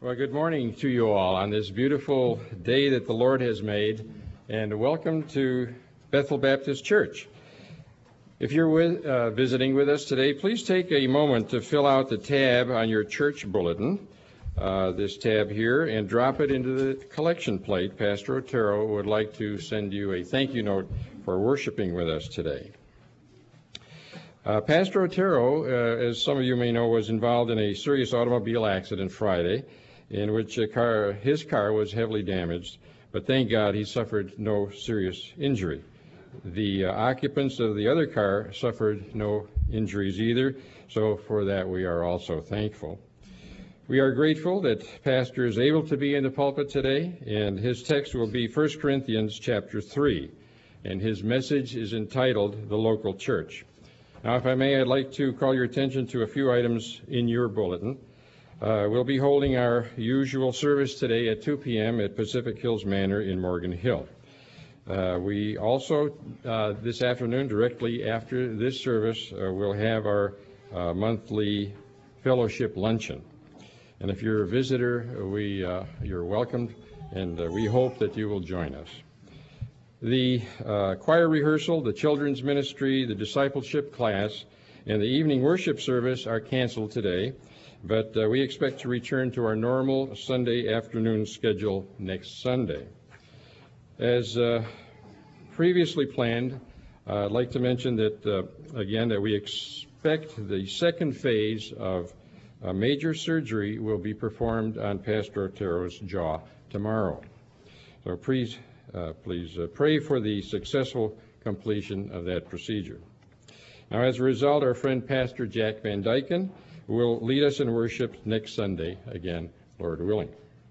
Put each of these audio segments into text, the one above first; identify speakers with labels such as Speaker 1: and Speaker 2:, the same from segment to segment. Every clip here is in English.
Speaker 1: Well, good morning to you all on this beautiful day that the Lord has made, and welcome to Bethel Baptist Church. If you're visiting with us today, please take a moment to fill out the tab on your church bulletin, this tab here, and drop it into the collection plate. Pastor Otero would like to send you a thank you note for worshiping with us today. Pastor Otero, as some of you may know, was involved in a serious automobile accident Friday, in which his car was heavily damaged, but thank God he suffered no serious injury. The occupants of the other car suffered no injuries either, so for that we are also thankful. We are grateful that Pastor is able to be in the pulpit today, and his text will be 1 Corinthians chapter 3, and his message is entitled The Local Church. Now, if I may, I'd like to call your attention to a few items in your bulletin. We'll be holding our usual service today at 2 p.m. at Pacific Hills Manor in Morgan Hill. We also, this afternoon, directly after this service, we'll have our monthly fellowship luncheon. And if you're a visitor, you're welcomed, and we hope that you will join us. The choir rehearsal, the children's ministry, the discipleship class, and the evening worship service are canceled today, but we expect to return to our normal Sunday afternoon schedule next Sunday. As previously planned, I'd like to mention that, again, that we expect the second phase of major surgery will be performed on Pastor Otero's jaw tomorrow. So please pray for the successful completion of that procedure. Now, as a result, our friend Pastor Jack Van Dyken will lead us in worship next Sunday, again, Lord willing.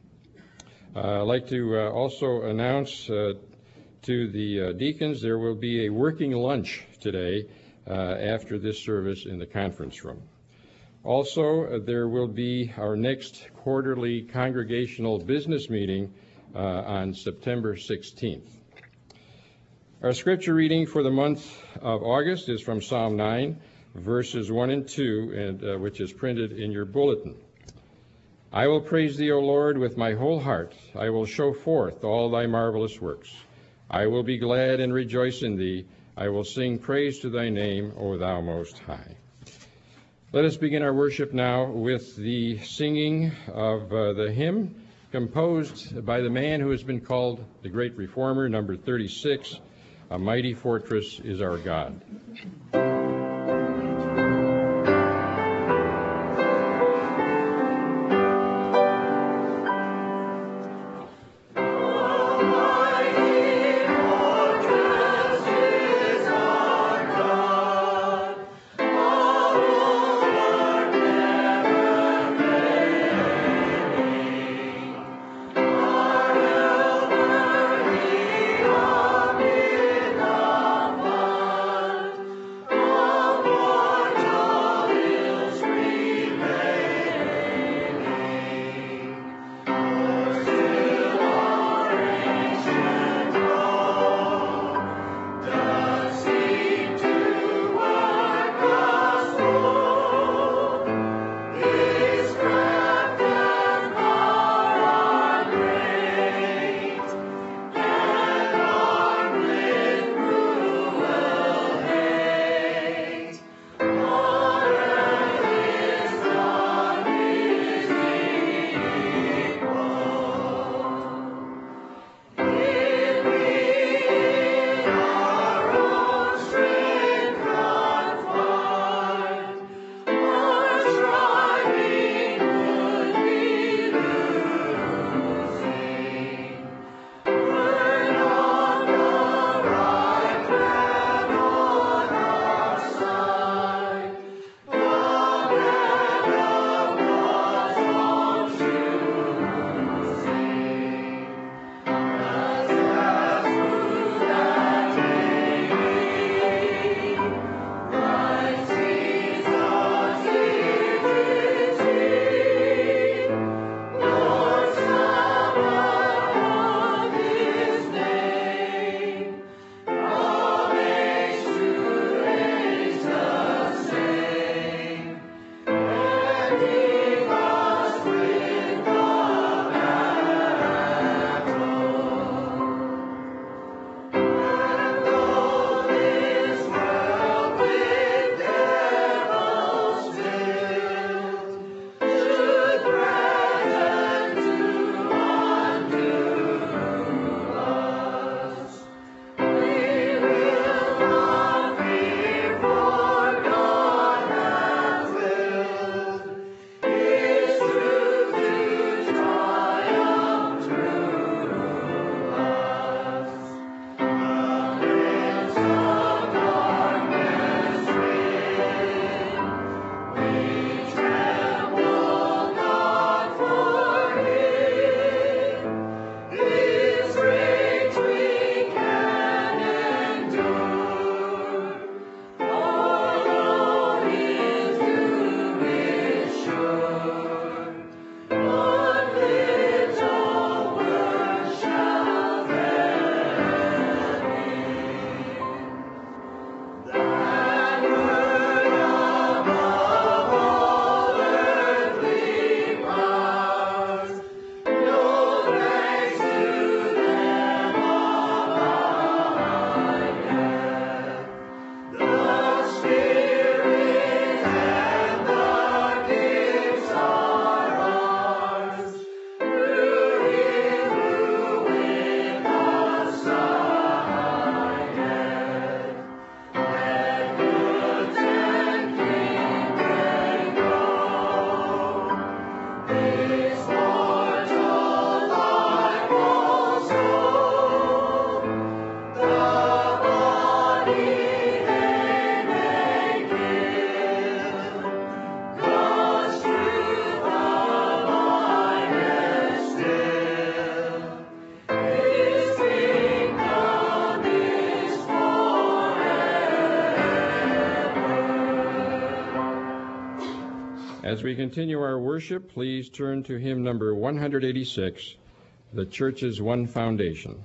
Speaker 1: I'd like to also announce to the deacons there will be a working lunch today after this service in the conference room. Also, there will be our next quarterly congregational business meeting on September 16th. Our scripture reading for the month of August is from Psalm 9, verses 1 and 2, and which is printed in your bulletin. I will praise thee, O Lord, with my whole heart. I will show forth all thy marvelous works. I will be glad and rejoice in thee. I will sing praise to thy name, O thou most high. Let us begin our worship now with the singing of the hymn composed by the man who has been called the Great Reformer, number 36, A Mighty Fortress is Our God.
Speaker 2: Oh
Speaker 1: As we continue our worship, please turn to hymn number 186, The Church's One Foundation.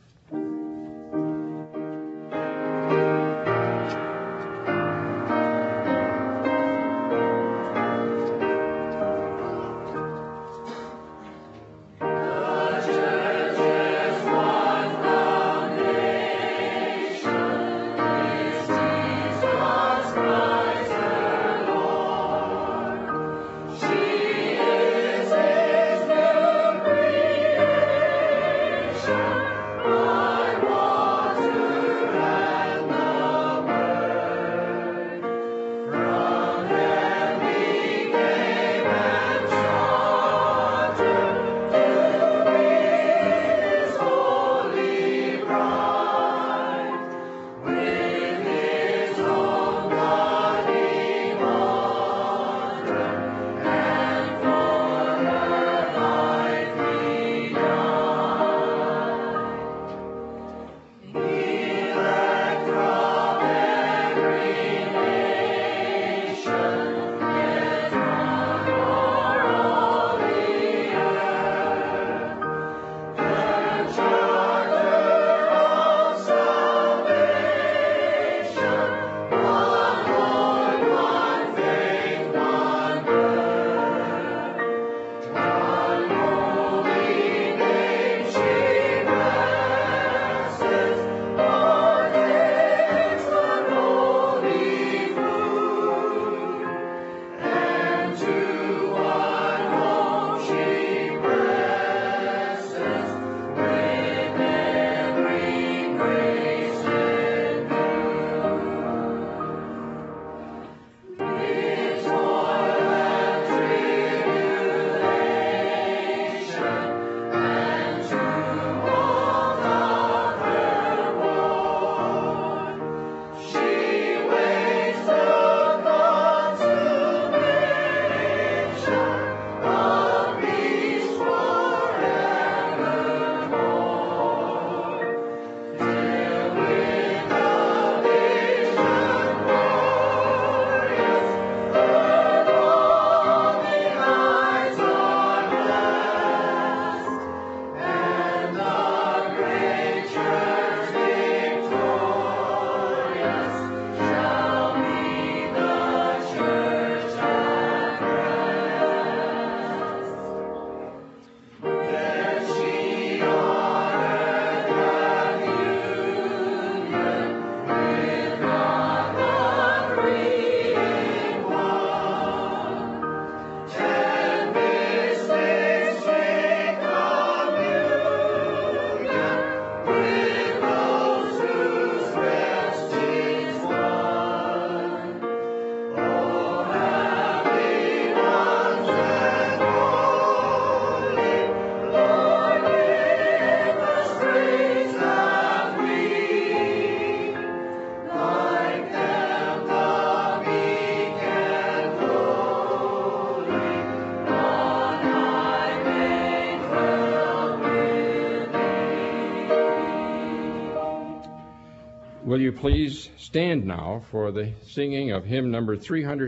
Speaker 1: Will you please stand now for the singing of hymn number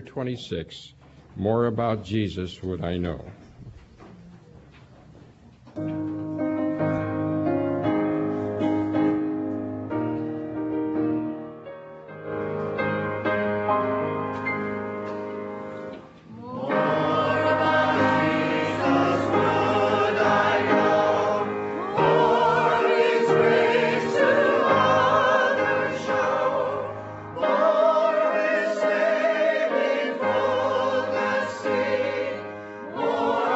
Speaker 1: 326, More About Jesus Would I Know.
Speaker 2: More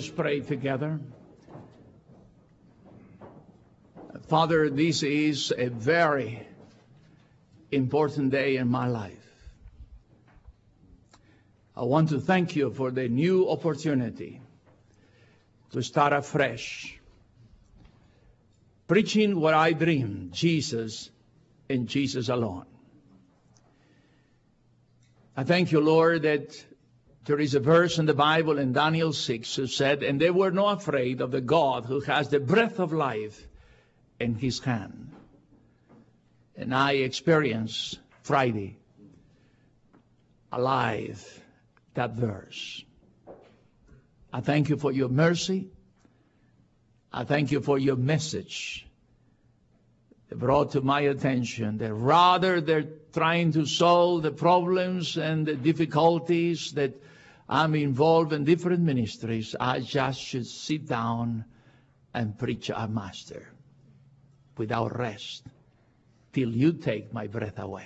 Speaker 2: Let's pray together. Father, this is a very important day in my life. I want to thank you for the new opportunity to start afresh, preaching what I dreamed, Jesus and Jesus alone. I thank you, Lord, that there is a verse in the Bible in Daniel 6 who said, and they were not afraid of the God who has the breath of life in his hand. And I experienced Friday alive that verse. I thank you for your mercy. I thank you for your message that brought to my attention that rather than trying to solve the problems and the difficulties that I'm involved in different ministries, I just should sit down and preach our Master without rest till you take my breath away.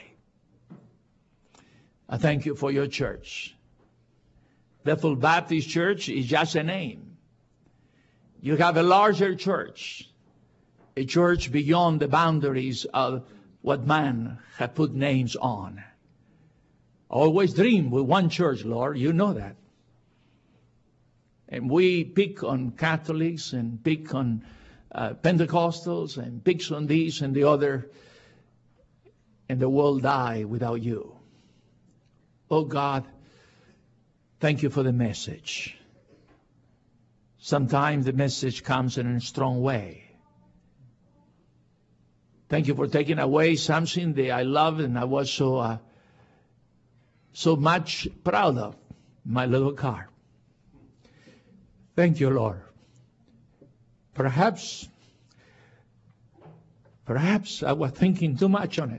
Speaker 2: I thank you for your church. Bethel Baptist Church is just a name. You have a larger church, a church beyond the boundaries of what man has put names on. I always dream with one church, Lord. You know that. And we pick on Catholics and pick on Pentecostals and pick on these and the other, and the world die without you. Oh God, thank you for the message. Sometimes the message comes in a strong way. Thank you for taking away something that I loved and I was so much proud of, my little car. Thank you, Lord. Perhaps I was thinking too much on it.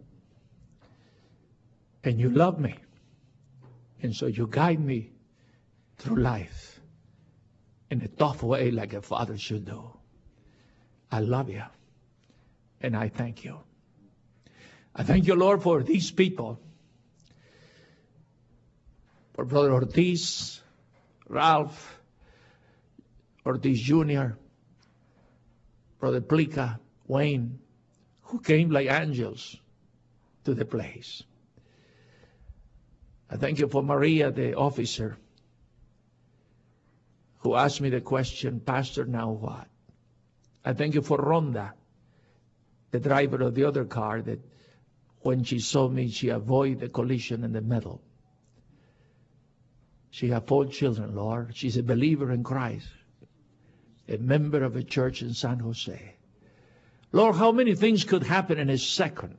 Speaker 2: And you love me. And so you guide me through life in a tough way like a father should do. I love you. And I thank you. I thank you, Lord, for these people. For Brother Ortiz, Ralph Ortiz Jr., Brother Plica, Wayne, who came like angels to the place. I thank you for Maria, the officer, who asked me the question, Pastor, now what? I thank you for Rhonda, the driver of the other car, that when she saw me, she avoided the collision in the middle. She has 4 children, Lord. She's a believer in Christ, a member of a church in San Jose. Lord, how many things could happen in a second?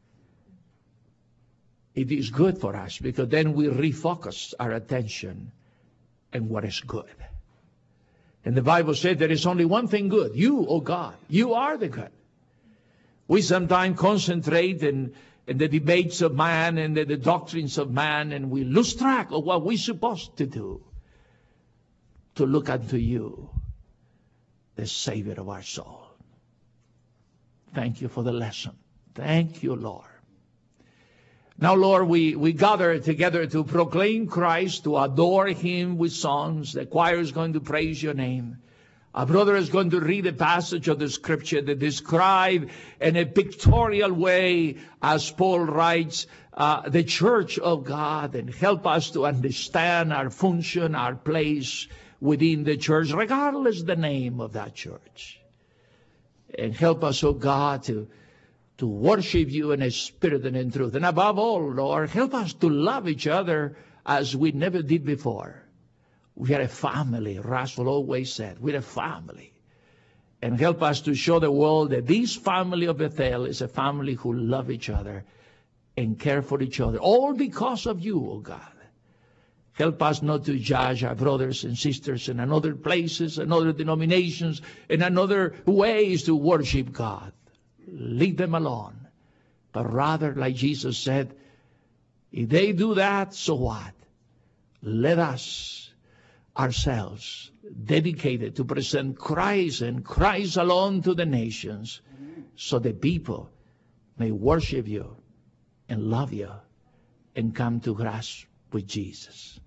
Speaker 2: It is good for us because then we refocus our attention on what is good. And the Bible said there is only one thing good. You, oh God, you are the good. We sometimes concentrate in the debates of man and the doctrines of man, and we lose track of what we're supposed to do, to look unto you, the Savior of our soul. Thank you for the lesson. Thank you, Lord. Now, Lord, we gather together to proclaim Christ, to adore him with songs. The choir is going to praise your name. Our brother is going to read a passage of the scripture that describe in a pictorial way, as Paul writes, the church of God, and help us to understand our function, our place within the church, regardless the name of that church. And help us, oh God, to worship you in a spirit and in truth. And above all, Lord, help us to love each other as we never did before. We are a family, Russell always said. We're a family. And help us to show the world that this family of Bethel is a family who love each other and care for each other, all because of you, oh God. Help us not to judge our brothers and sisters in other places, in other denominations, in other ways to worship God. Leave them alone. But rather, like Jesus said, if they do that, so what? Let us ourselves dedicated to present Christ and Christ alone to the nations, so the people may worship you and love you and come to grasp with Jesus.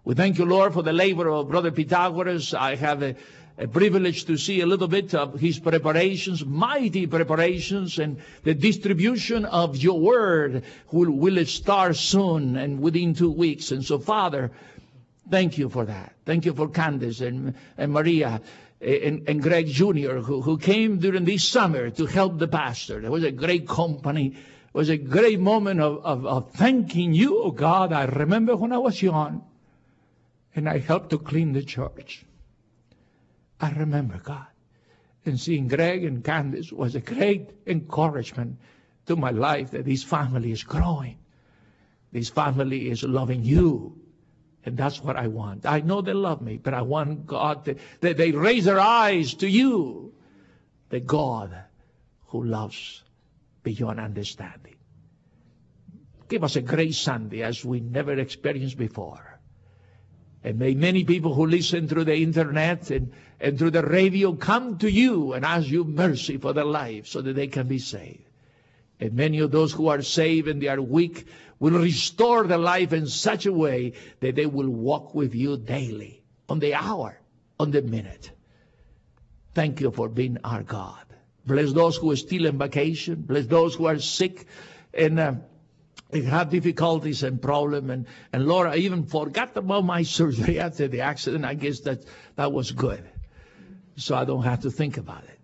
Speaker 2: We thank you, Lord, for the labor of Brother Pythagoras. I have a privilege to see a little bit of his preparations, mighty preparations, and the distribution of your word will start soon and within 2 weeks. And so, Father, thank you for that. Thank you for Candace and Maria and Greg Jr., who came during this summer to help the pastor. There was a great company. It was a great moment of thanking you, oh God. I remember when I was young and I helped to clean the church. I remember, God. And seeing Greg and Candace was a great encouragement to my life that this family is growing. This family is loving you. And that's what I want. I know they love me, but I want God that they raise their eyes to you, the God who loves beyond understanding. Give us a great Sunday as we never experienced before. And may many people who listen through the internet and through the radio come to you and ask you mercy for their life so that they can be saved. And many of those who are saved and they are weak will restore their life in such a way that they will walk with you daily, on the hour, on the minute. Thank you for being our God. Bless those who are still on vacation. Bless those who are sick and have difficulties and problems. And Lord, I even forgot about my surgery after the accident. I guess that was good. So I don't have to think about it.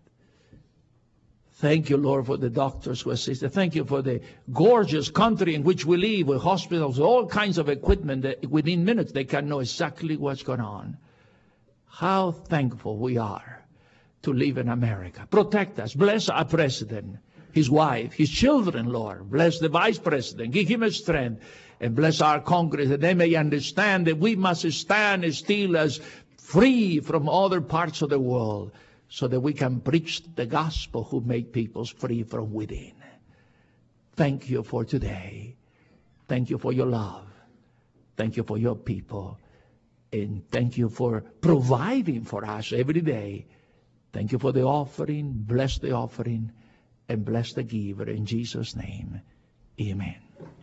Speaker 2: Thank you, Lord, for the doctors who assisted. Thank you for the gorgeous country in which we live, with hospitals, all kinds of equipment that within minutes they can know exactly what's going on. How thankful we are to live in America. Protect us. Bless our president, his wife, his children, Lord. Bless the vice president. Give him a strength. And bless our Congress that they may understand that we must stand still as free from other parts of the world, so that we can preach the gospel who make people free from within. Thank you for today. Thank you for your love. Thank you for your people. And thank you for providing for us every day. Thank you for the offering. Bless the offering and bless the giver. In Jesus' name, amen.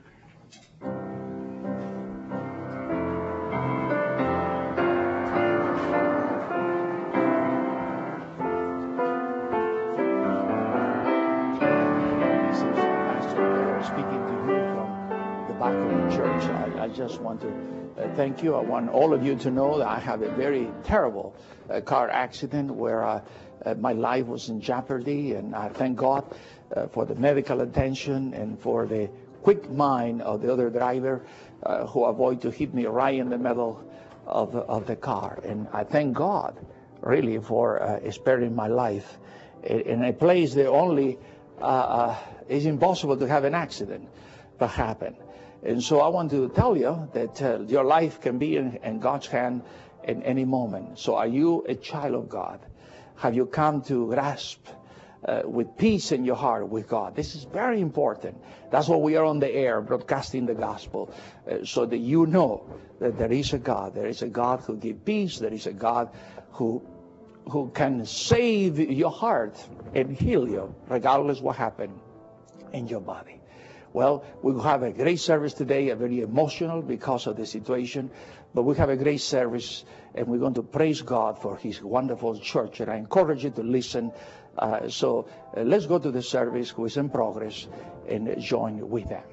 Speaker 2: I just want to thank you. I want all of you to know that I have a very terrible car accident where my life was in jeopardy, and I thank God for the medical attention and for the quick mind of the other driver who avoided to hit me right in the middle of the car. And I thank God really for sparing my life in a place that only is impossible to have an accident that happen. And so I want to tell you that your life can be in God's hand in any moment. So are you a child of God? Have you come to grasp with peace in your heart with God? This is very important. That's why we are on the air broadcasting the gospel, so that you know that there is a God. There is a God who gives peace. There is a God who can save your heart and heal you regardless what happened in your body. Well, we will have a great service today, a very emotional because of the situation, but we have a great service, and we're going to praise God for His wonderful church, and I encourage you to listen. So let's go to the service who is in progress and join with them.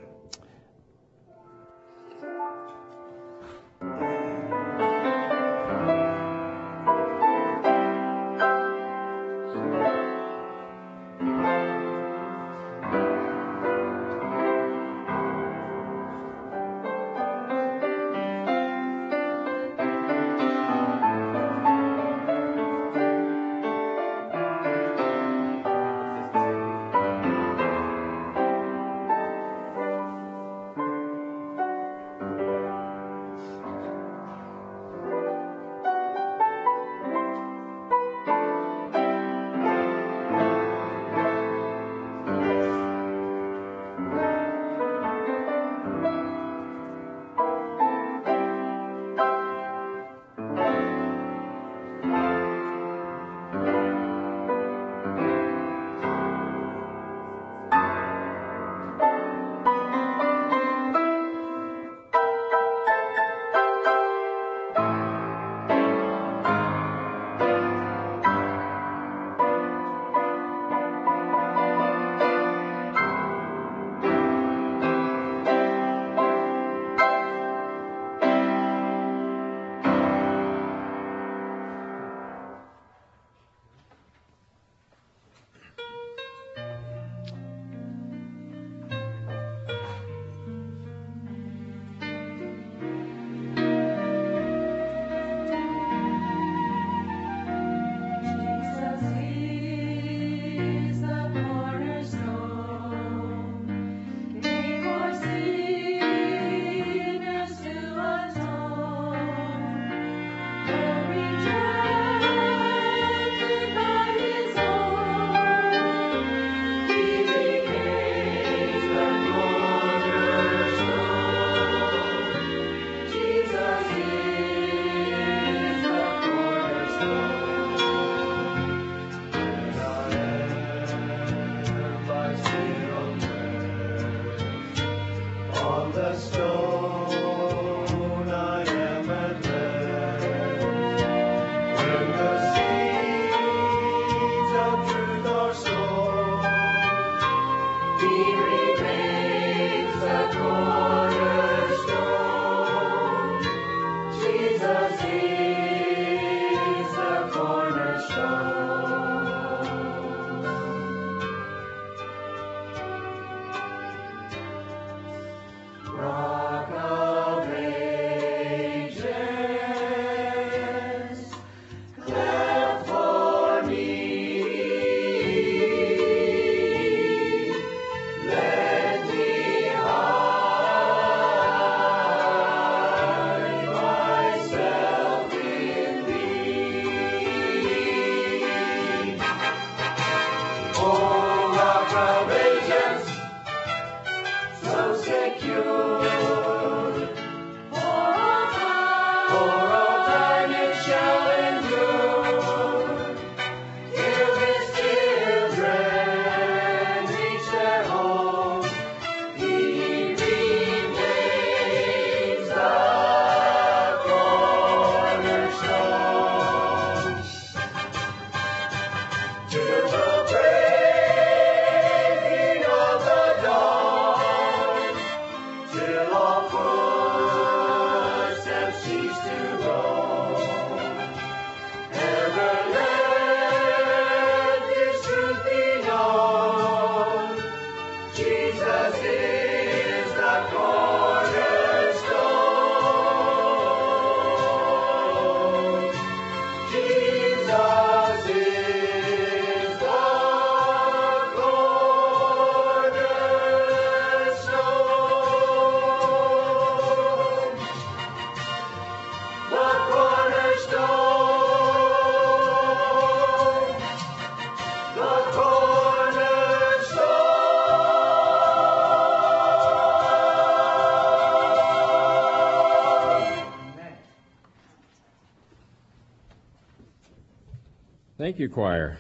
Speaker 1: Thank you, choir.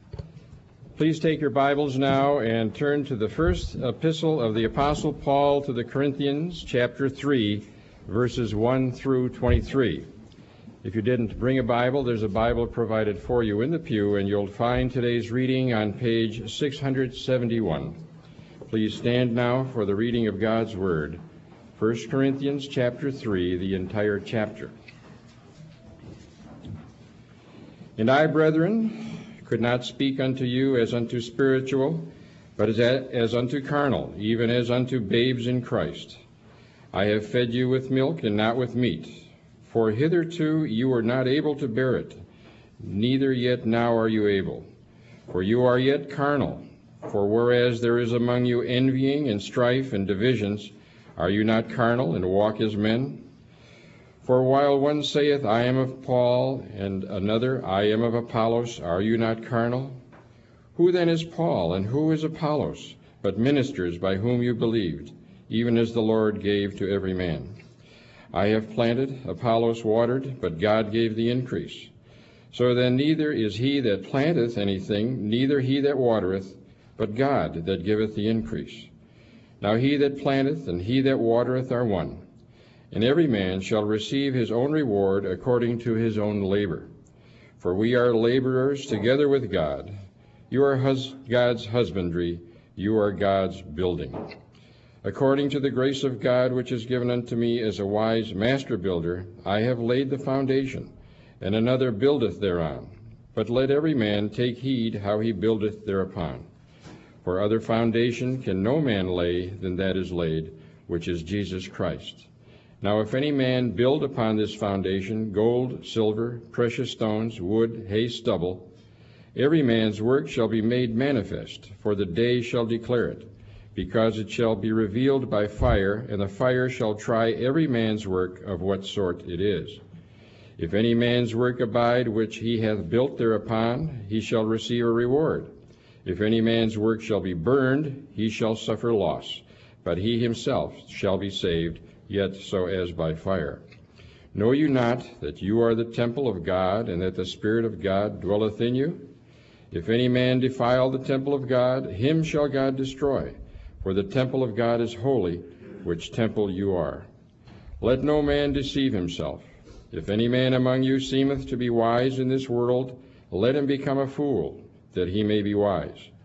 Speaker 1: Please take your Bibles now and turn to the first epistle of the Apostle Paul to the Corinthians, chapter 3, verses 1 through 23. If you didn't bring a Bible, there's a Bible provided for you in the pew, and you'll find today's reading on page 671. Please stand now for the reading of God's Word. 1 Corinthians chapter 3, the entire chapter. And I, brethren, could not speak unto you as unto spiritual, but as unto carnal, even as unto babes in Christ. I have fed you with milk and not with meat, for hitherto you were not able to bear it, neither yet now are you able. For you are yet carnal. For whereas there is among you envying and strife and divisions, are you not carnal and walk as men? For while one saith, I am of Paul, and another, I am of Apollos, are you not carnal? Who then is Paul, and who is Apollos, but ministers by whom you believed, even as the Lord gave to every man? I have planted, Apollos watered, but God gave the increase. So then neither is he that planteth anything, neither he that watereth, but God that giveth the increase. Now he that planteth and he that watereth are one, and every man shall receive his own reward according to his own labor. For we are laborers together with God. You are God's husbandry, you are God's building. According to the grace of God which is given unto me as a wise master builder, I have laid the foundation, and another buildeth thereon. But let every man take heed how he buildeth thereupon. For other foundation can no man lay than that is laid, which is Jesus Christ. Now if any man build upon this foundation gold, silver, precious stones, wood, hay, stubble, every man's work shall be made manifest, for the day shall declare it, because it shall be revealed by fire, and the fire shall try every man's work of what sort it is. If any man's work abide which he hath built thereupon, he shall receive a reward. If any man's work shall be burned, he shall suffer loss, but he himself shall be saved, yet so as by fire. Know you not that you are the temple of God, and that the Spirit of God dwelleth in you? If any man defile the temple of God, him shall God destroy, for the temple of God is holy, which temple you are. Let no man deceive himself. If any man among you seemeth to be wise in this world, let him become a fool, that he may be wise.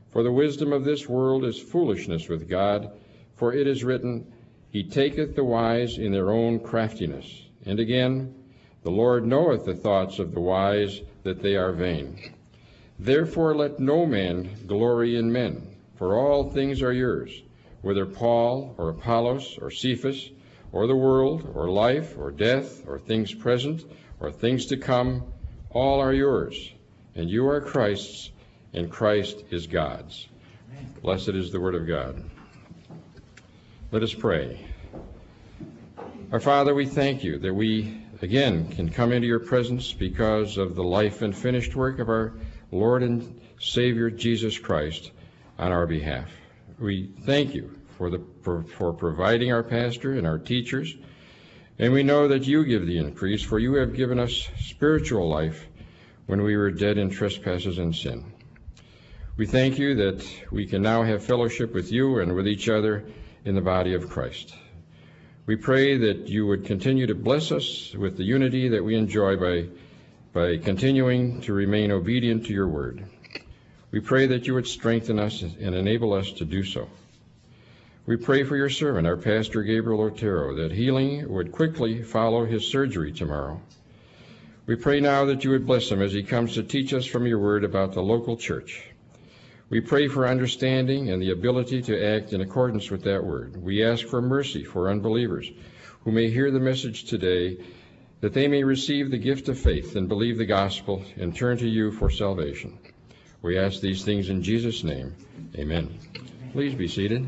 Speaker 1: For the wisdom of this world is foolishness with God, for it is written, He taketh the wise in their own craftiness. And again, the Lord knoweth the thoughts of the wise, that they are vain. Therefore let no man glory in men, for all things are yours, whether Paul or Apollos or Cephas, or the world, or life, or death, or things present, or things to come, all are yours, and you are Christ's, and Christ is God's. Blessed is the word of God. Let us pray. Our Father, we thank you that we again can come into your presence because of the life and finished work of our Lord and Savior Jesus Christ on our behalf. We thank you for providing our pastor and our teachers, and we know that you give the increase, for you have given us spiritual life when we were dead in trespasses and sin. We thank you that we can now have fellowship with you and with each other in the body of Christ. We pray that you would continue to bless us with the unity that we enjoy by continuing to remain obedient to your word. We pray that you would strengthen us and enable us to do so. We pray for your servant, our pastor Gabriel Otero, that healing would quickly follow his surgery tomorrow. We pray now that you would bless him as he comes to teach us from your word about the local church. We pray for understanding and the ability to act in accordance with that word. We ask for mercy for unbelievers who may hear the message today, that they may receive the gift of faith and believe the gospel and turn to you for salvation. We ask these things in Jesus' name. Amen. Please be seated.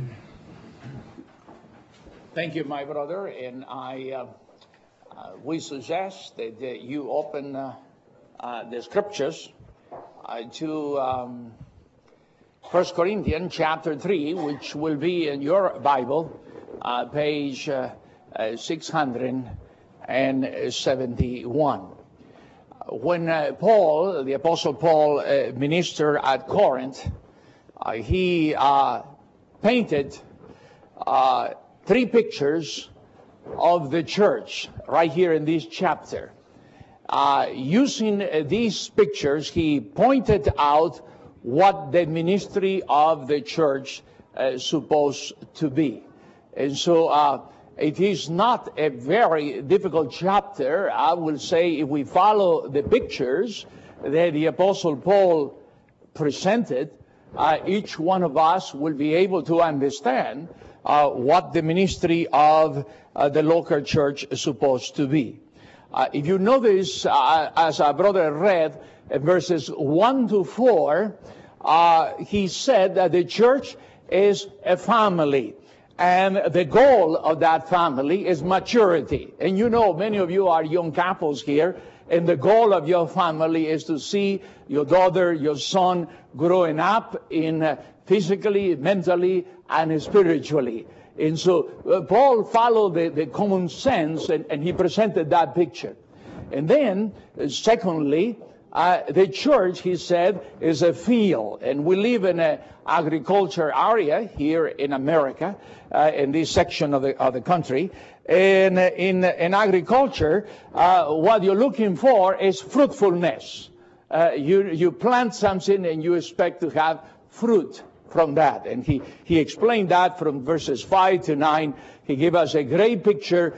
Speaker 2: Thank you, my brother. And we suggest that you open the scriptures to 1 Corinthians chapter 3, which will be in your Bible, page 671. When Paul, the Apostle Paul, ministered at Corinth, he painted 3 pictures of the church right here in this chapter. Using these pictures, he pointed out what the ministry of the church is supposed to be. And so it is not a very difficult chapter. I will say, if we follow the pictures that the Apostle Paul presented, each one of us will be able to understand what the ministry of the local church is supposed to be. If you notice, as our brother read, verses 1 to 4, he said that the church is a family, and the goal of that family is maturity. And you know, many of you are young couples here, and the goal of your family is to see your daughter, your son growing up in physically, mentally, and spiritually. And so Paul followed the common sense, and he presented that picture. And then, secondly, the church, he said, is a field. And we live in an agriculture area here in America, in this section of the country. And in agriculture, what you're looking for is fruitfulness. You plant something and you expect to have fruit from that. And he explained that from verses 5 to 9. He gave us a great picture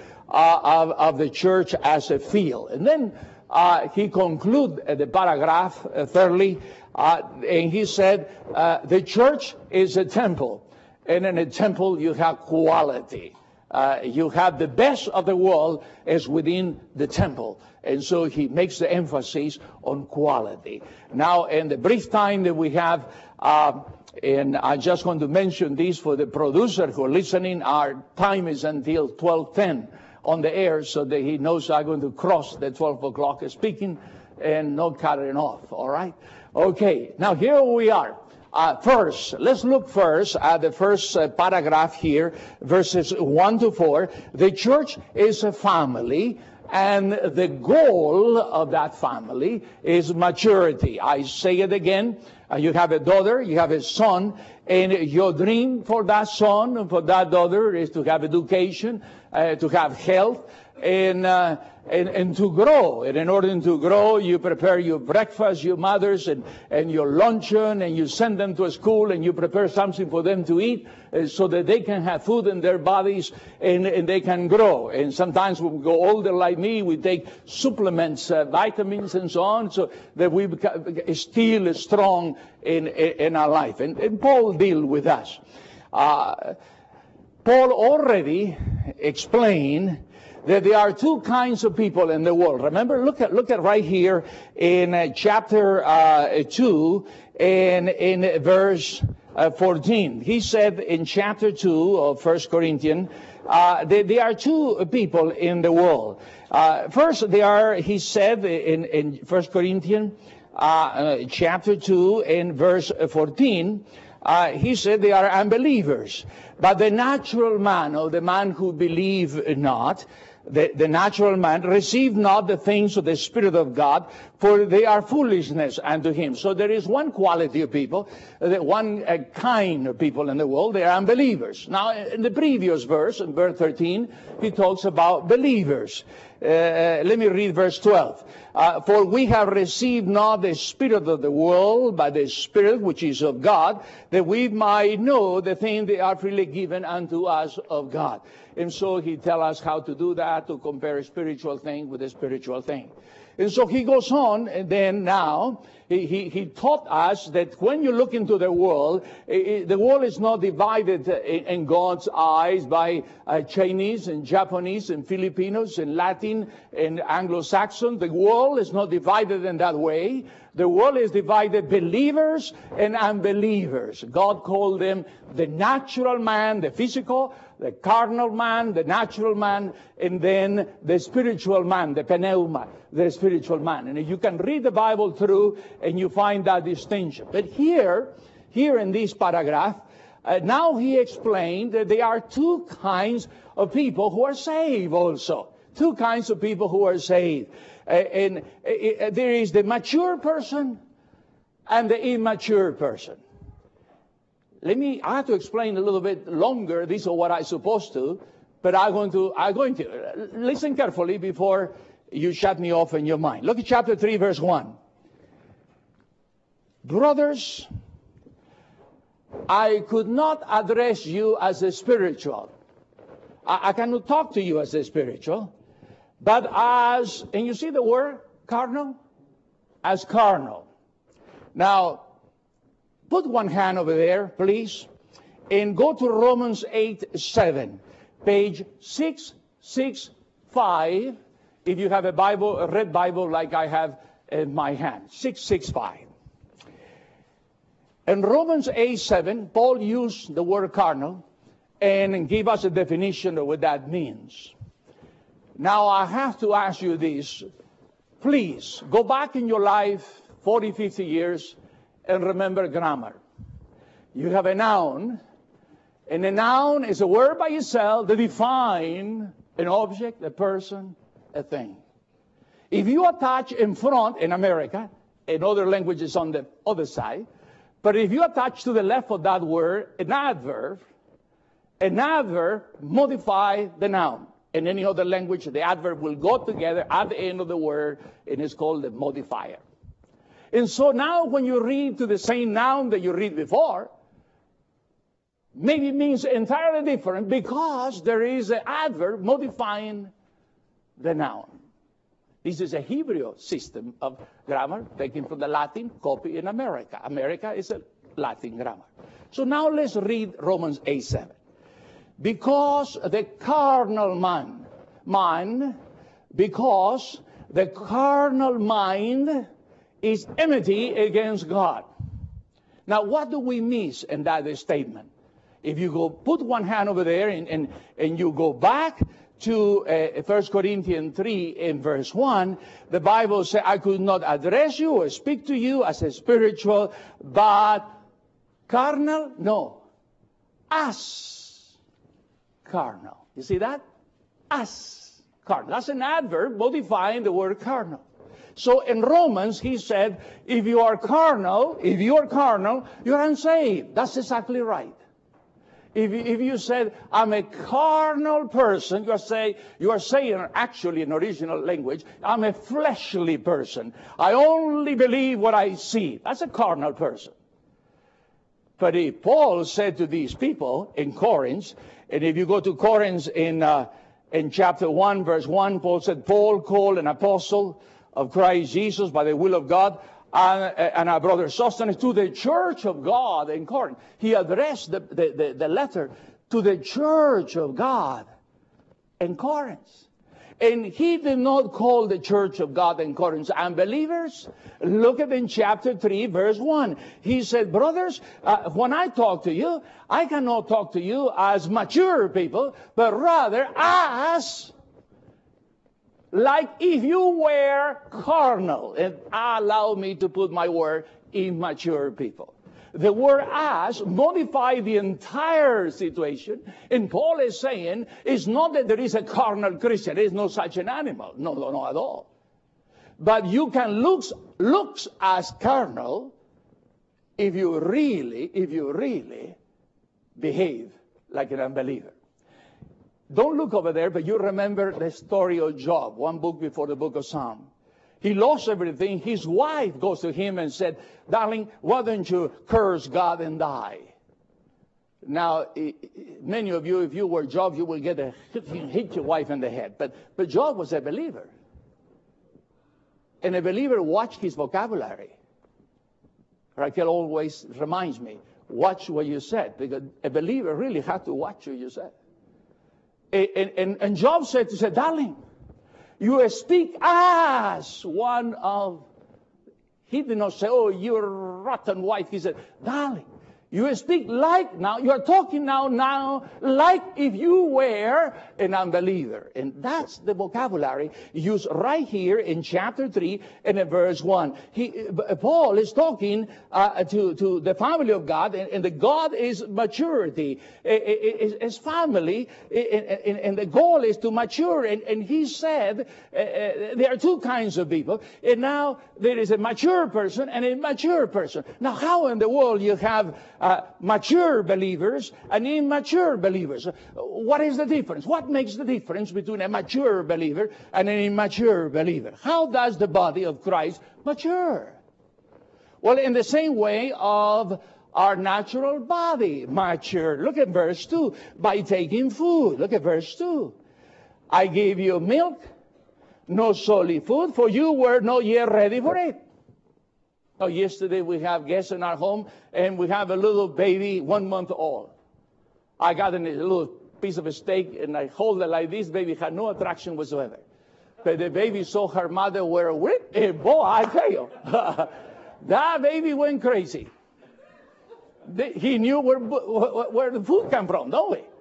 Speaker 2: of the church as a field. And then he concluded the paragraph, thirdly, and he said, the church is a temple. And in a temple you have quality. You have the best of the world is within the temple. And so he makes the emphasis on quality. Now, in the brief time that we have, and I just want to mention this for the producer who are listening, our time is until 12:10 on the air, so that he knows I'm going to cross the 12 o'clock speaking and not cutting off, all right? Okay, now here we are. First, let's look first at the first paragraph here, verses 1 to 4. The church is a family, and the goal of that family is maturity. I say it again. You have a daughter, you have a son, and your dream for that son and for that daughter is to have education, to have health,
Speaker 3: and to grow. And in order to grow, you prepare your breakfast, your mothers, and your luncheon, and you send them to a school, and you prepare something for them to eat so that they can have food in their bodies and they can grow. And sometimes when we go older like me, we take supplements, vitamins and so on, so that we become still strong in our life. And Paul deal with us. Paul already explained that there are two kinds of people in the world. Remember, look at right here in chapter 2 and in verse 14. He said in chapter 2 of 1 Corinthians, there are two people in the world. First, he said in 1 Corinthians chapter 2 and verse 14, he said they are unbelievers. But the natural man, or the man who believe not, the natural man, receive not the things of the Spirit of God, for they are foolishness unto him. So there is one quality of people, one kind of people in the world, they are unbelievers. Now, in the previous verse, in verse 13, he talks about believers. Let me read verse 12. For we have received not the spirit of the world, but the Spirit which is of God, that we might know the things that are freely given unto us of God. And so he tells us how to do that, to compare a spiritual thing with a spiritual thing. And so he goes on, and then now, he taught us that when you look into the world is not divided in God's eyes by Chinese and Japanese and Filipinos and Latin and Anglo-Saxon. The world is not divided in that way. The world is divided believers and unbelievers. God called them the natural man, the physical, the carnal man, the natural man, and then the spiritual man, the pneuma, the spiritual man. And you can read the Bible through and you find that distinction. But here in this paragraph, now he explained that there are two kinds of people who are saved also. Two kinds of people who are saved. And there is the mature person and the immature person. I have to explain a little bit longer. This is what I'm supposed to, but I'm going to listen carefully before you shut me off in your mind. Look at chapter 3, verse 1. Brothers, I could not address you as a spiritual. I cannot talk to you as a spiritual, but as, and you see the word carnal? As carnal. Now, put one hand over there, please, and go to Romans 8:7, page 665, if you have a Bible, a red Bible like I have in my hand, 665. In Romans 8:7, Paul used the word carnal and gave us a definition of what that means. Now, I have to ask you this. Please, go back in your life 40, 50 years and remember grammar. You have a noun, and a noun is a word by itself that defines an object, a person, a thing. If you attach in front, in America, in other languages on the other side, but if you attach to the left of that word an adverb modifies the noun. In any other language, the adverb will go together at the end of the word, and it's called the modifier. And so now when you read to the same noun that you read before, maybe it means entirely different because there is an adverb modifying the noun. This is a Hebrew system of grammar taken from the Latin, copy in America. America is a Latin grammar. So now let's read Romans 8:7. Because the carnal mind is enmity against God. Now, what do we miss in that statement? If you go put one hand over there and you go back to 1 Corinthians 3 in verse 1, the Bible says, I could not address you or speak to you as a spiritual, but carnal? No. As carnal. You see that? As carnal. That's an adverb modifying the word carnal. So in Romans, he said, if you are carnal, you're unsaved. That's exactly right. If you said, I'm a carnal person, you are saying actually in original language, I'm a fleshly person. I only believe what I see. That's a carnal person. But if Paul said to these people in Corinth, and if you go to Corinth in chapter 1, verse 1, Paul said, Paul, called an apostle of Christ Jesus by the will of God, and our brother Sosthenes, to the church of God in Corinth. He addressed the letter to the church of God in Corinth. And he did not call the church of God in Corinth unbelievers. Look at in chapter 3, verse 1. He said, brothers, when I talk to you, I cannot talk to you as mature people, but rather as like if you were carnal. And allow me to put my word, immature people. The word as modifies the entire situation. And Paul is saying, it's not that there is a carnal Christian. There is no such an animal. No, at all. But you can look as carnal if you really behave like an unbeliever. Don't look over there, but you remember the story of Job, one book before the book of Psalm. He lost everything. His wife goes to him and said, darling, why don't you curse God and die? Now, many of you, if you were Job, you will hit your wife in the head. But Job was a believer. And a believer watched his vocabulary. Raquel always reminds me, watch what you said, because a believer really had to watch what you said. And Job said, darling, you speak as one of, he did not say, oh, you're rotten wife. He said, darling, you speak like now, you are talking now like if you were an unbeliever. And that's the vocabulary used right here in chapter 3 and in verse 1. Paul is talking to the family of God, and the God is maturity. His family, and the goal is to mature. And he said there are two kinds of people. And now there is a mature person and a immature person. Now how in the world you have mature believers and immature believers? What is the difference? What makes the difference between a mature believer and an immature believer? How does the body of Christ mature? Well, in the same way of our natural body mature. Look at verse 2. By taking food. Look at verse 2. I gave you milk, no solid food, for you were not yet ready for it. Oh, yesterday we have guests in our home, and we have a little baby, 1 month old. I got a little piece of a steak, and I hold it like this. Baby had no attraction whatsoever. But the baby saw her mother wear whip, and boy, I tell you, that baby went crazy. He knew where the food came from, don't we?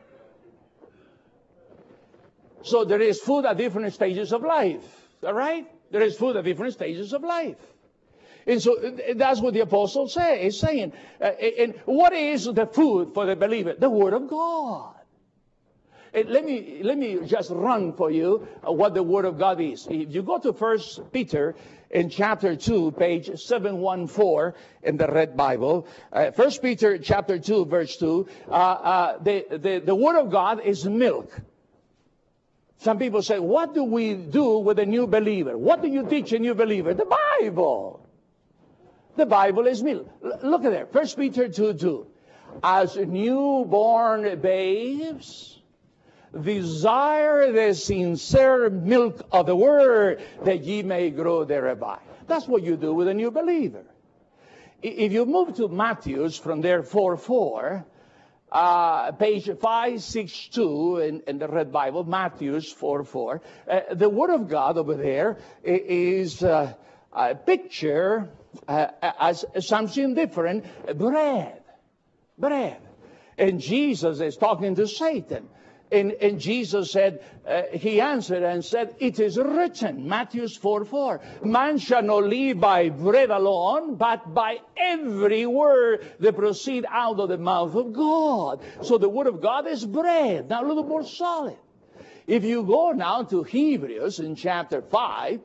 Speaker 3: So there is food at different stages of life, all right? There is food at different stages of life. And so that's what the apostle is saying. And what is the food for the believer? The Word of God. And let me just run for you what the Word of God is. If you go to 1 Peter in chapter 2, page 714 in the Red Bible, 1 Peter chapter 2, verse 2, the Word of God is milk. Some people say, what do we do with a new believer? What do you teach a new believer? The Bible. The Bible is milk. Look at there. 1 Peter 2:2. As newborn babes, desire the sincere milk of the Word, that ye may grow thereby. That's what you do with a new believer. If you move to Matthews from there 4:4, page 562 in the Red Bible, Matthews 4:4, the Word of God over there is a picture as something different, bread. And Jesus is talking to Satan. And Jesus said, he answered and said, it is written, Matthew 4:4, man shall not live by bread alone, but by every word that proceed out of the mouth of God. So the Word of God is bread, now a little more solid. If you go now to Hebrews in chapter 5,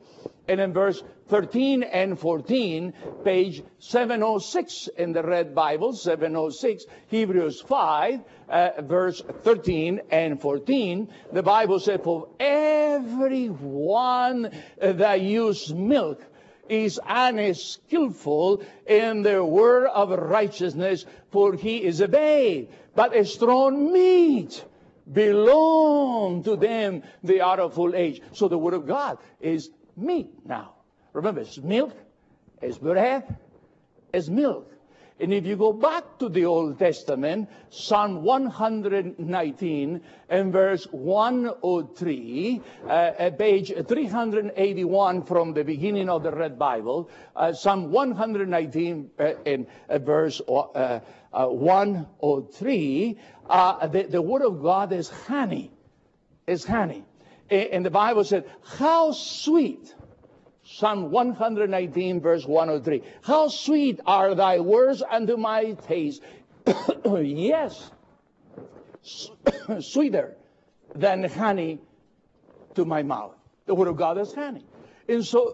Speaker 3: And in verse 13 and 14, page 706 in the Red Bible, 706, Hebrews 5, verse 13 and 14, the Bible said, for everyone that use milk is unskillful in the word of righteousness, for he is a babe. But a strong meat belong to them they are of full age. So the word of God is meat now. Remember, it's milk, it's bread, it's milk. And if you go back to the Old Testament, Psalm 119 and verse 103, page 381 from the beginning of the Red Bible, Psalm 119 and verse 103, the Word of God is honey. Is honey. And the Bible said, how sweet, Psalm 119, verse 103, how sweet are thy words unto my taste. Yes, sweeter than honey to my mouth. The Word of God is honey. And so,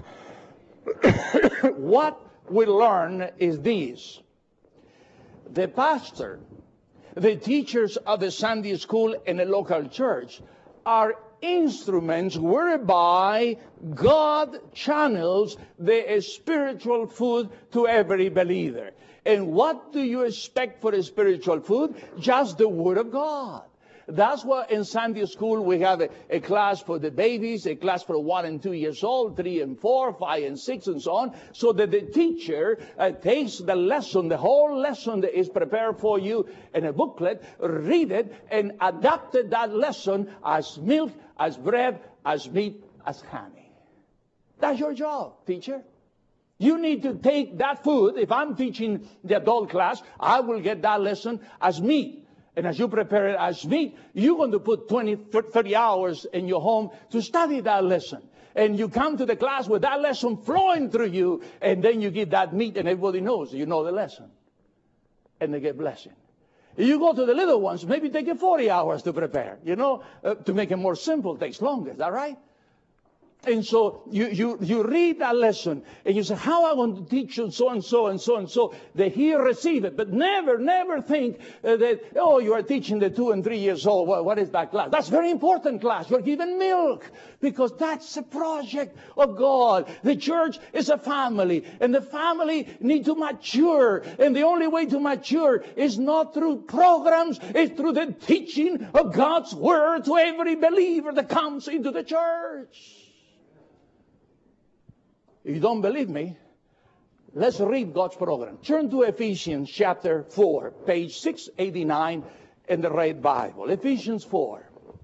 Speaker 3: what we learn is this. The pastor, the teachers of the Sunday school and the local church are instruments whereby God channels the spiritual food to every believer. And what do you expect for a spiritual food? Just the Word of God. That's why in Sunday school we have a class for the babies, a class for 1 and 2 years old, 3 and 4, 5 and 6, and so on, so that the teacher takes the lesson, the whole lesson that is prepared for you in a booklet, read it, and adapted that lesson as milk, as bread, as meat, as honey. That's your job, teacher. You need to take that food. If I'm teaching the adult class, I will get that lesson as meat. And as you prepare it as meat, you're going to put 20, 30 hours in your home to study that lesson. And you come to the class with that lesson flowing through you, and then you give that meat, and everybody knows you know the lesson. And they get blessing. You go to the little ones, maybe take 40 hours to prepare. To make it more simple takes longer. Is that right? And so you read that lesson and you say, how I want to teach you so and so and so and so, that he receive it. But never think that, you are teaching the 2 and 3 years old. Well, what is that class? That's very important class. You're given milk because that's a project of God. The church is a family, and the family need to mature. And the only way to mature is not through programs, it's through the teaching of God's Word to every believer that comes into the church. If you don't believe me, let's read God's program. Turn to Ephesians chapter 4, page 689 in the Red Bible. Ephesians 4.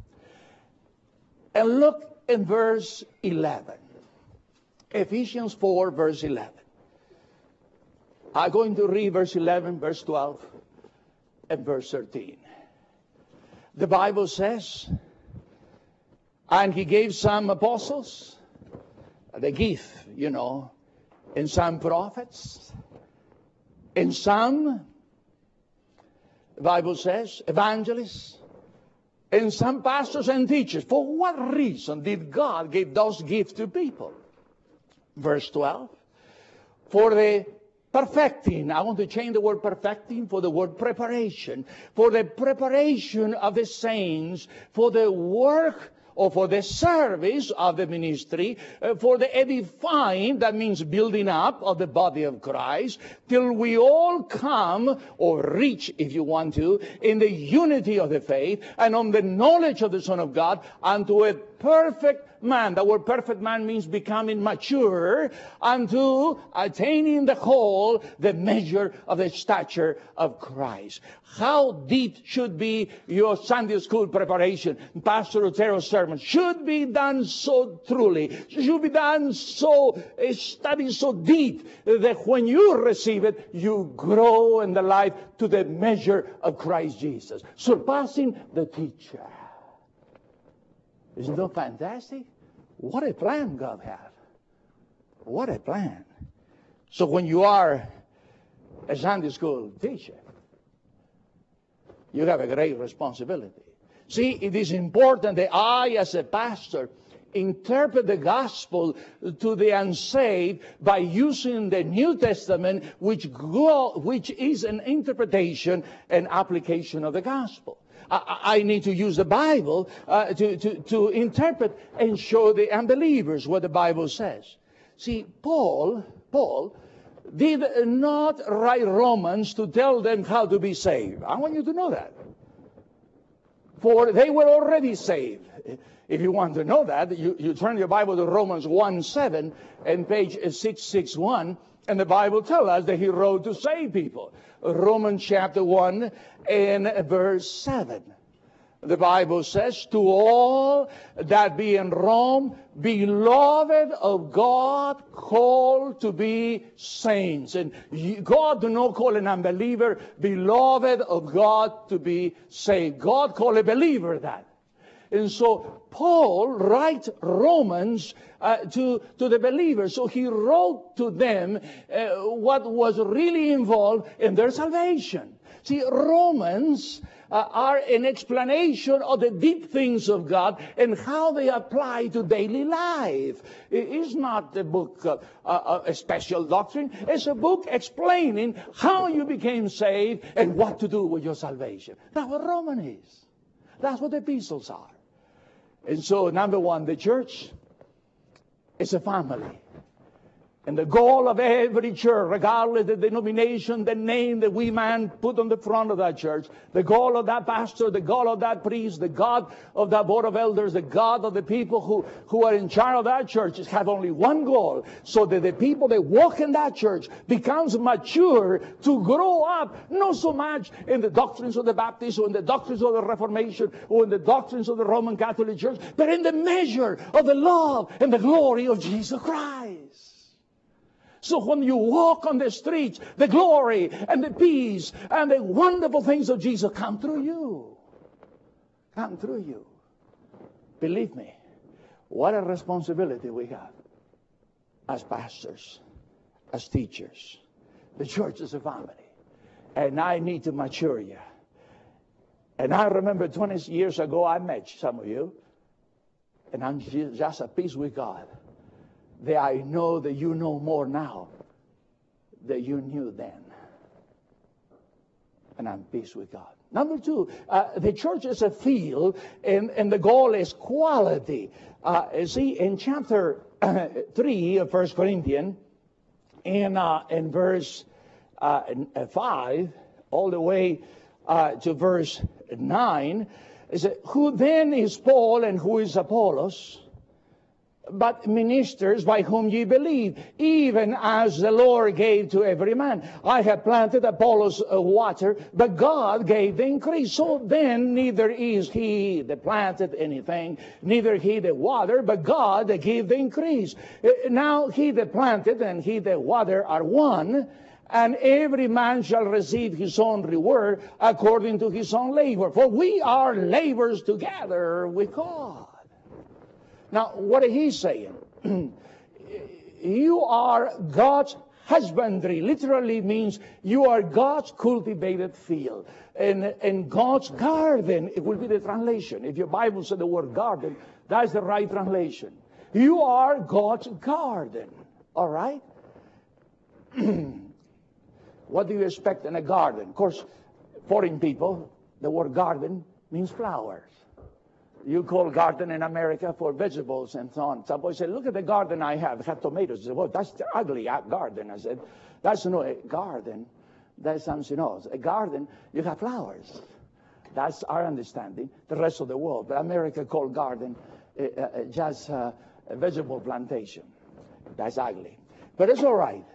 Speaker 3: And look in verse 11. Ephesians 4, verse 11. I'm going to read verse 11, verse 12, and verse 13. The Bible says, and he gave some apostles, the gift, and some prophets, and some, the Bible says, evangelists, and some pastors and teachers. For what reason did God give those gifts to people? Verse 12, for the perfecting, I want to change the word perfecting for the word preparation, for the preparation of the saints, for the work or for the service of the ministry, for the edifying, that means building up of the body of Christ, till we all come, or reach, if you want to, in the unity of the faith, and on the knowledge of the Son of God, unto a perfect man. The word perfect man means becoming mature, unto attaining the whole, the measure of the stature of Christ. How deep should be your Sunday school preparation? Pastor Otero's sermon should be done so truly, should be done so, studied so deep, that when you receive it, you grow in the life to the measure of Christ Jesus, surpassing the teacher. Isn't that fantastic? What a plan God has. What a plan. So when you are a Sunday school teacher, you have a great responsibility. See, it is important that I, as a pastor, interpret the gospel to the unsaved by using the New Testament, which is an interpretation and application of the gospel. I need to use the Bible to interpret and show the unbelievers what the Bible says. See, Paul did not write Romans to tell them how to be saved. I want you to know that. For they were already saved. If you want to know that, you turn your Bible to Romans 1:7 and page 661, and the Bible tells us that he wrote to save people. Romans chapter 1 and verse 7. The Bible says, to all that be in Rome, beloved of God, called to be saints. And God do not call an unbeliever beloved of God to be saved. God call a believer that. And so Paul writes Romans to the believers. So he wrote to them what was really involved in their salvation. See, Romans are an explanation of the deep things of God and how they apply to daily life. It is not a book of a special doctrine. It's a book explaining how you became saved and what to do with your salvation. That's what Romans is. That's what the epistles are. And so, number one, the church is a family. And the goal of every church, regardless of the denomination, the name that we man put on the front of that church, the goal of that pastor, the goal of that priest, the God of that board of elders, the God of the people who are in charge of that church have only one goal, so that the people that walk in that church becomes mature to grow up, not so much in the doctrines of the Baptists or in the doctrines of the Reformation or in the doctrines of the Roman Catholic Church, but in the measure of the love and the glory of Jesus Christ. So when you walk on the streets, the glory and the peace and the wonderful things of Jesus come through you. Come through you. Believe me, what a responsibility we have as pastors, as teachers. The church is a family. And I need to mature you. And I remember 20 years ago, I met some of you. And I'm just at peace with God. That I know that you know more now than you knew then. And I'm at peace with God. Number two, the church is a field, and the goal is quality. See, in chapter 3 of 1 Corinthians, in verse 5, all the way to verse 9, it says, who then is Paul and who is Apollos? But ministers by whom ye believe, even as the Lord gave to every man. I have planted, Apollos water, but God gave the increase. So then neither is he that planted anything, neither he that watered, but God that gave the increase. Now he that planted and he that watered are one, and every man shall receive his own reward according to his own labor. For we are laborers together with God. Now, what is he saying? You are God's husbandry. Literally means you are God's cultivated field. And God's garden, it will be the translation. If your Bible said the word garden, that's the right translation. You are God's garden. All right? What do you expect in a garden? Of course, foreign people, the word garden means flowers. You call garden in America for vegetables and so on. Some boy said, look at the garden I have. I have tomatoes. I said, well, that's the ugly garden. I said, that's not a garden. That's something else. A garden, you have flowers. That's our understanding. The rest of the world. But America called garden just a vegetable plantation. That's ugly. But it's all right.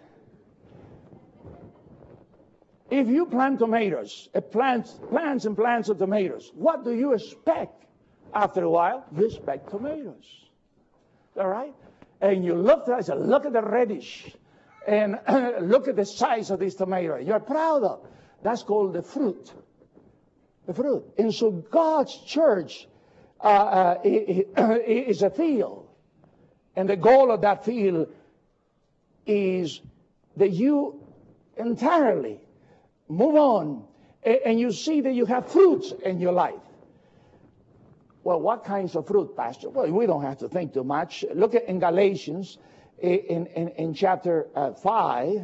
Speaker 3: If you plant tomatoes, plants and plants of tomatoes, what do you expect? After a while, you expect tomatoes. All right? And you look at it, say, look at the reddish. And look at the size of this tomato. You're proud of. That's called the fruit. The fruit. And so God's church is a field. And the goal of that field is that you entirely move on. And you see that you have fruits in your life. Well, what kinds of fruit, Pastor? Well, we don't have to think too much. Look at in Galatians, in chapter 5,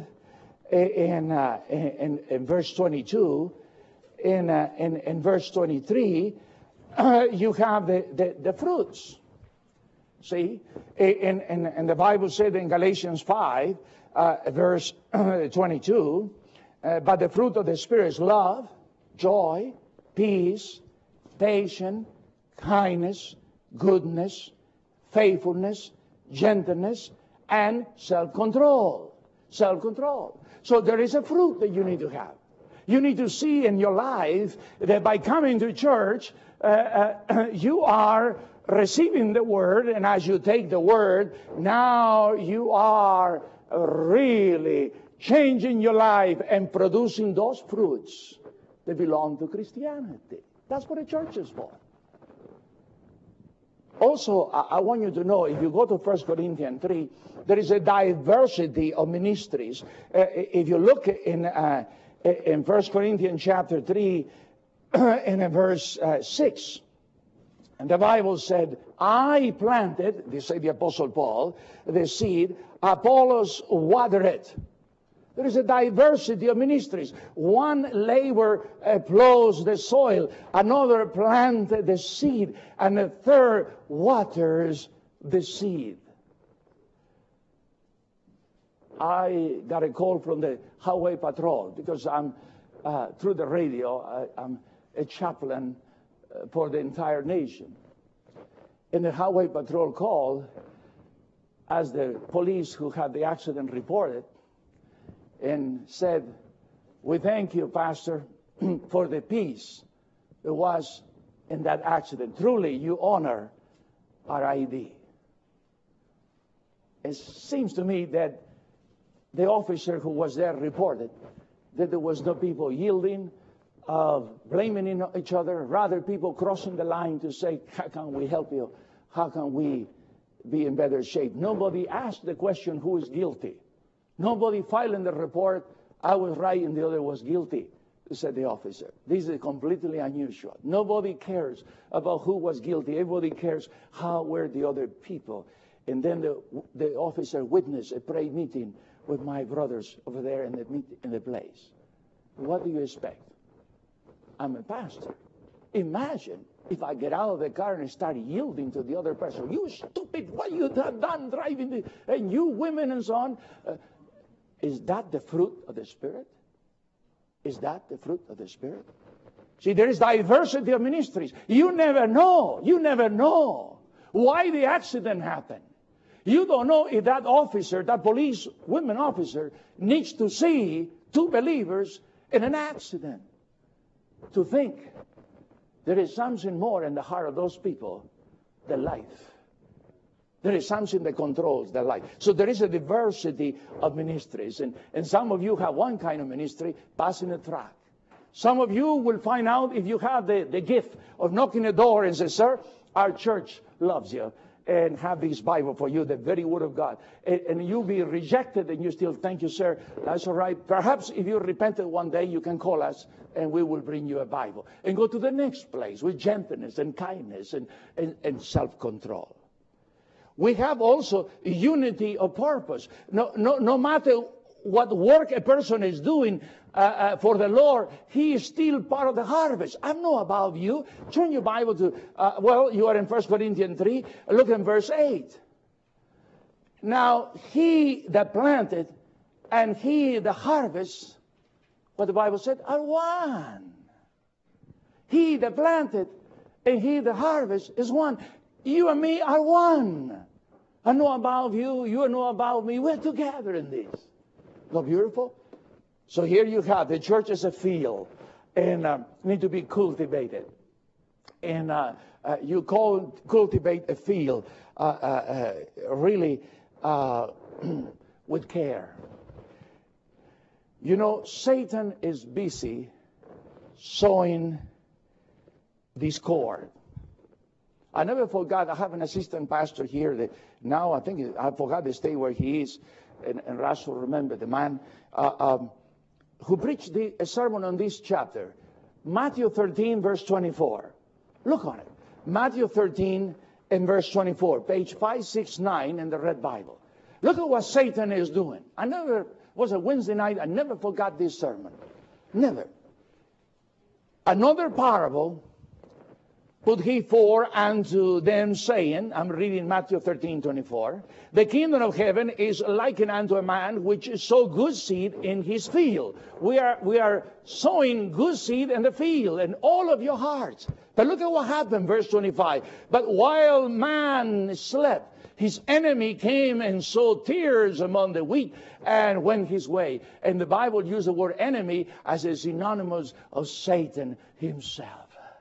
Speaker 3: in verse 22, in verse 23, you have the fruits. See, and the Bible said in Galatians 5, verse 22, but the fruit of the Spirit is love, joy, peace, patience, kindness, goodness, faithfulness, gentleness, and self-control. Self-control. So there is a fruit that you need to have. You need to see in your life that by coming to church, you are receiving the Word, and as you take the Word, now you are really changing your life and producing those fruits that belong to Christianity. That's what a church is for. Also, I want you to know, if you go to 1 Corinthians 3, there is a diversity of ministries. If you look in 1 Corinthians chapter 3, and in verse 6, and the Bible said, I planted, they say the Apostle Paul, the seed, Apollos watered it. There is a diversity of ministries. One labor plows the soil, another planted the seed, and a third waters the seed. I got a call from the highway patrol because I'm, through the radio, I'm a chaplain for the entire nation. And the highway patrol called as the police who had the accident reported and said, we thank you, Pastor, for the peace that was in that accident. Truly, you honor our ID. It seems to me that the officer who was there reported that there was no people yielding, blaming each other, rather people crossing the line to say, how can we help you? How can we be in better shape? Nobody asked the question, who is guilty? Nobody filed in the report, I was right and the other was guilty, said the officer. This is completely unusual. Nobody cares about who was guilty. Everybody cares how were the other people. And then the officer witnessed a prayer meeting with my brothers over there in the place. What do you expect? I'm a pastor. Imagine if I get out of the car and start yielding to the other person. You stupid, what you have done driving, and you women and so on. Is that the fruit of the Spirit? Is that the fruit of the Spirit? See, there is diversity of ministries. You never know. You never know why the accident happened. You don't know if that officer, that police woman officer, needs to see two believers in an accident to think there is something more in the heart of those people than life. There is something that controls their life. So there is a diversity of ministries. And some of you have one kind of ministry, passing a tract. Some of you will find out if you have the gift of knocking the door and say, sir, our church loves you, and have this Bible for you, the very Word of God. And you'll be rejected and you still, thank you, sir, that's all right. Perhaps if you repented one day, you can call us and we will bring you a Bible. And go to the next place with gentleness and kindness and self-control. We have also unity of purpose. No matter what work a person is doing for the Lord, he is still part of the harvest. I don't know about you. Turn your Bible to, you are in 1 Corinthians 3. Look in verse 8. Now, he that planted and he that harvest, what the Bible said, are one. He that planted and he that harvest is one. You and me are one. I know about you, you know about me. We're together in this. Not beautiful? So here you have the church as a field and need to be cultivated. And you cultivate a field really with care. You know, Satan is busy sowing discord. I never forgot, I have an assistant pastor here that now I think, I forgot the state where he is, and Russell remember the man who preached a sermon on this chapter, Matthew 13, verse 24. Look on it. Matthew 13 and verse 24, page 569 in the Red Bible. Look at what Satan is doing. Was a Wednesday night, I never forgot this sermon. Never. Another parable put he forth unto them, saying, I'm reading Matthew 13:24, the kingdom of heaven is likened unto a man which sowed good seed in his field. We are sowing good seed in the field, in all of your hearts. But look at what happened, verse 25. But while man slept, his enemy came and sowed tares among the wheat and went his way. And the Bible uses the word enemy as a synonymous of Satan himself.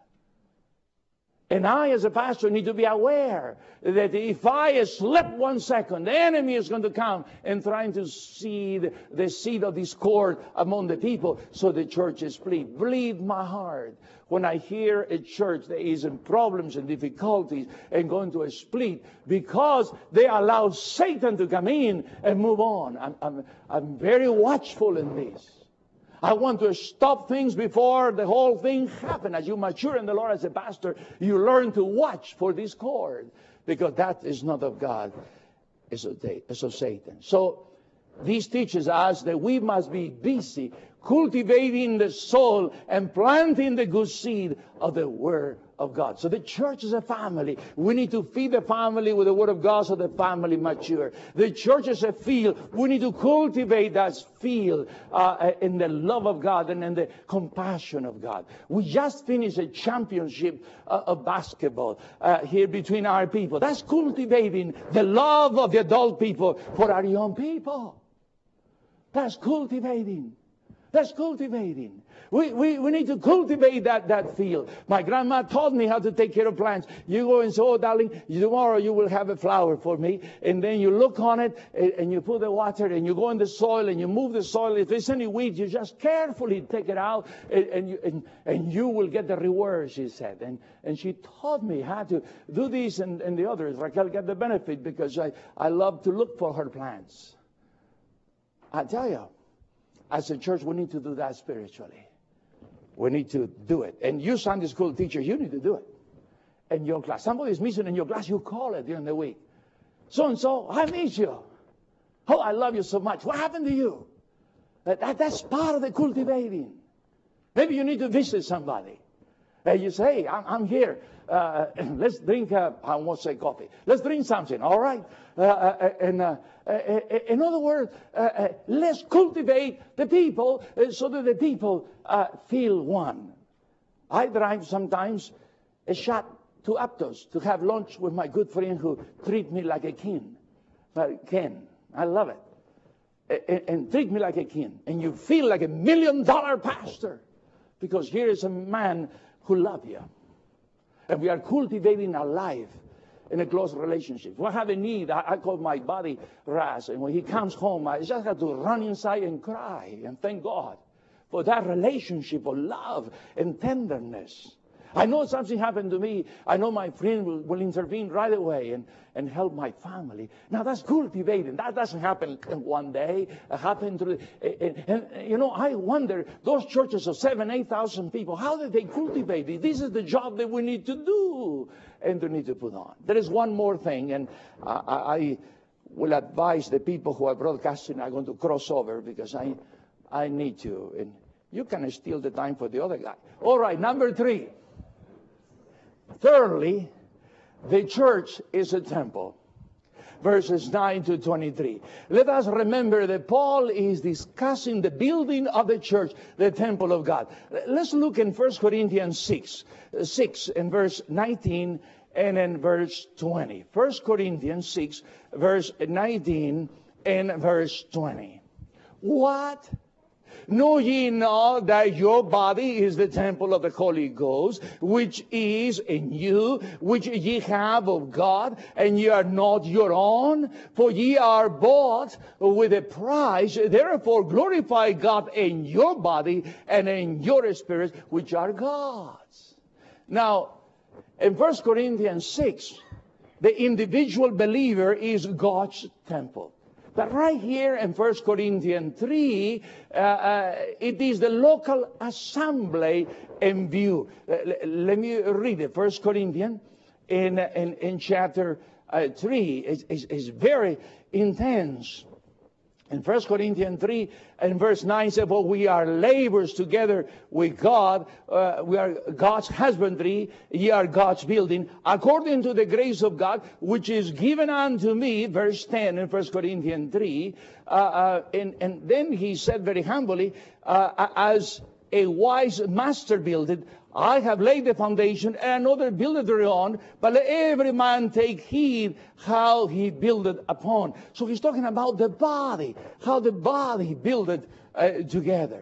Speaker 3: And I, as a pastor, need to be aware that if I slip 1 second, the enemy is going to come and trying to seed the seed of discord among the people, so the church is split. Bleed my heart when I hear a church that is in problems and difficulties and going to a split because they allow Satan to come in and move on. I'm very watchful in this. I want to stop things before the whole thing happens. As you mature in the Lord as a pastor, you learn to watch for discord, because that is not of God, it's of Satan. So this teaches us that we must be busy cultivating the soul and planting the good seed of the Word of God. So the church is a family. We need to feed the family with the Word of God so the family mature. The church is a field. We need to cultivate that field in the love of God and in the compassion of God. We just finished a championship of basketball here between our people. That's cultivating the love of the adult people for our young people. That's cultivating. That's cultivating. We need to cultivate that field. My grandma taught me how to take care of plants. You go and say, oh, darling, tomorrow you will have a flower for me. And then you look on it and you put the water and you go in the soil and you move the soil. If there's any weeds, you just carefully take it out and you will get the reward, she said. And she taught me how to do this and the others. Raquel got the benefit because I love to look for her plants. I tell you, as a church, we need to do that spiritually. We need to do it. And you Sunday school teachers, you need to do it in your class. Somebody is missing in your class, you call it during the week. So-and-so, I miss you. Oh, I love you so much. What happened to you? That's part of the cultivating. Maybe you need to visit somebody. And you say, hey, I'm here. Let's drink, I won't say coffee. Let's drink something, all right? In other words, let's cultivate the people so that the people feel one. I drive sometimes a shot to Aptos to have lunch with my good friend who treat me like a king. Ken, I love it. And treat me like a king. And you feel like $1 million pastor. Because here is a man who loves you. And we are cultivating our life in a close relationship. What have a need? I call my buddy Raz. And when he comes home, I just have to run inside and cry and thank God for that relationship of love and tenderness. I know something happened to me. I know my friend will intervene right away and help my family. Now that's cultivating. That doesn't happen in one day. It happened through. And you know, I wonder, those churches of 7,000, 8,000 people, how did they cultivate it? This is the job that we need to do and to need to put on. There is one more thing, and I will advise the people who are broadcasting are going to cross over because I need to. And you can steal the time for the other guy. All right, number 3. Thirdly, the church is a temple. Verses 9 to 23. Let us remember that Paul is discussing the building of the church, the temple of God. Let's look in 1 Corinthians 6 in verse 19 and in verse 20. 1 Corinthians 6, verse 19 and verse 20. What? Know ye not that your body is the temple of the Holy Ghost, which is in you, which ye have of God, and ye are not your own? For ye are bought with a price. Therefore glorify God in your body and in your spirit, which are God's. Now, in 1 Corinthians 6, the individual believer is God's temple. But right here in 1 Corinthians 3, it is the local assembly in view. Let me read it. 1 Corinthians in chapter 3 is very intense. In 1 Corinthians 3 and verse 9 says, "For we are laborers together with God. We are God's husbandry. Ye are God's building. According to the grace of God, which is given unto me," verse 10 in 1 Corinthians 3. And then he said very humbly, "As a wise master builded, I have laid the foundation, and another buildeth thereon, but let every man take heed how he buildeth upon." So he's talking about the body, how the body builded together.